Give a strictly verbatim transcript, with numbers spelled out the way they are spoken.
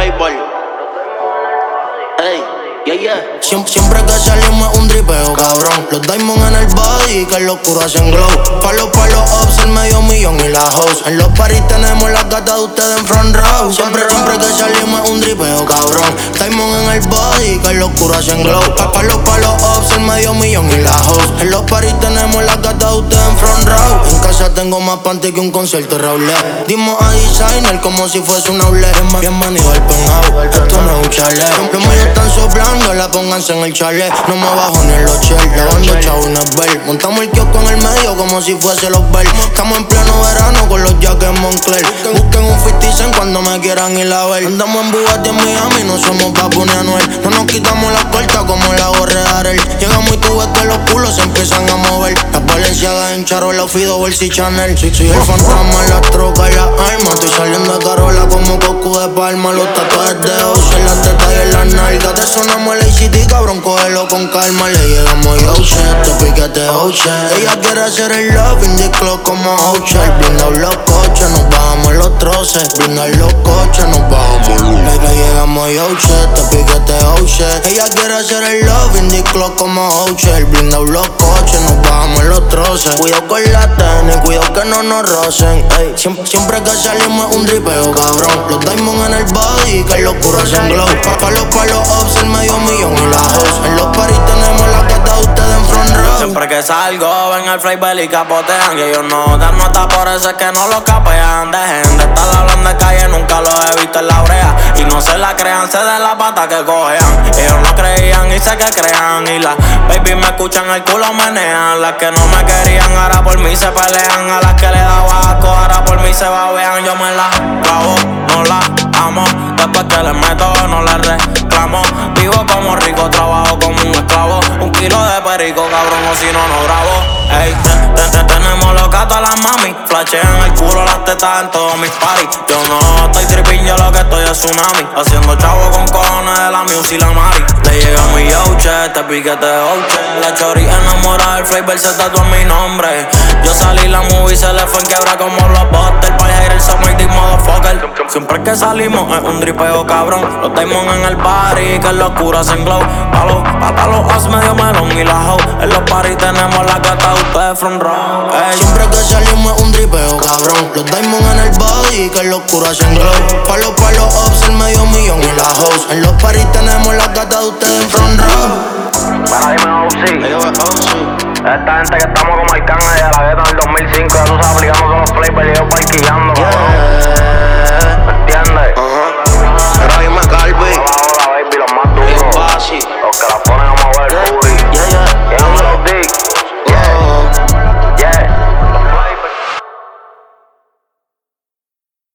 flavor. Ey, yeah, yeah. Siempre, siempre que salimos es un dripeo, cabrón. Los diamonds en el body que en lo oscuro hacen glow. Palo pa' los ups, el medio millón y la house. En los paris tenemos las gatas de ustedes en front row. Siempre, siempre que salimos es un dripeo, cabrón. Diamond en el body que en lo oscuro hacen glow. Pa' palo pa' los ups, el medio millón y la house. En los paris tenemos las gatas de ustedes en front row. En casa tengo más panty que un concierto Raúl. Dimos a designer como si fuese un outlet. Bienvenido al penthouse, esto no es un chalet. Los míos están soplando, la pónganse en el chalet. No me bajo ni en los chel, lavando chavo en el bel. Montamos el kiosco en el medio como si fuese los bel. Estamos en pleno verano con los jackets Moncler. Busquen un cincuenta Cent cuando me quieran ir a ver. Andamos en Bugatti en Miami, no somos Papu ni Anuel. No nos quitamos la corta como la gorra de Arel. Llegamos y tú ves que los culos se empiezan a mover. Las Balenciagas en Charol, los Fido, Versi, Chanel. Si soy el fantasma, las trocas y las armas. Estoy saliendo de Carola como Coco de Palma. Los tatuajes de Ocean, las tetas y en las nalgas. Te sonamos el A C T, cabrón, cógelo con calma. Le llegamos yo shit, te piquete oh shit. Ella quiere hacer el love in the club como Ocher. Blindado los coches, nos bajamos los troces. Blindar los coches, nos bajamos los. Le, le llegamos yo shit, te piquete oh shit. Ella quiere hacer el love in the club como Ocher. Blindado los coches, nos bajamos los troces. Cuidado con la tenis, cuidado que no nos rocen. Ey, siempre, siempre que salimos es un dripeo, cabrón. Los diamonds en el body que en lo oscuro hacen glow. Pa' los palos ups, el medio millón y la house. En los paris tenemos la gata de ustedes en front row. Siempre que salgo ven el flavor y capotean. Y ellos no dan nota, por eso es que no lo capean. Dejen de estar hablando de calle, nunca lo he visto en la brea. Y no se la crean, se de la pata que cojean. Ellos no creían y sé que crean. Y las baby me escuchan, el culo menean. Las que no me querían, ahora por mí se pelean. A las que le daba asco, ahora por mí se babean. Yo me la clavo, no la amo. Después que les meto, no les reclamo. Vivo como rico, trabajo como un esclavo. Un kilo de perico, cabrón, o si no, no grabo. Ey, te, te, te, tenemos los gatos a las mami. Flashean el culo, las tetas en todos mis parties. Yo no estoy tripping, yo lo que estoy es tsunami. Haciendo chavo con cojones de la music y la mari. Le llega mi yoche, te piquete oche. La chori enamorada del flavor se tatuó en mi nombre. Yo salí la movie, se le fue en quebra como los Buster. Para el summer de motherfucker. Siempre que salimos es un dripeo, cabrón. Los diamonds en el party, que en lo oscuro hacen glow. Pa' los, pa', pa' los as medio melón y la hoe. En los paris tenemos la gata de ustedes front row. Ey. Siempre que salimos es un dripeo, cabrón. Los diamonds en el body que en lo oscuro hacen glow. Pa' los, pa' los ups, el medio millón y la house. En los paris tenemos la gata de ustedes en front row. Para dime O C. Esta gente que estamos como Arcángel y a la gueta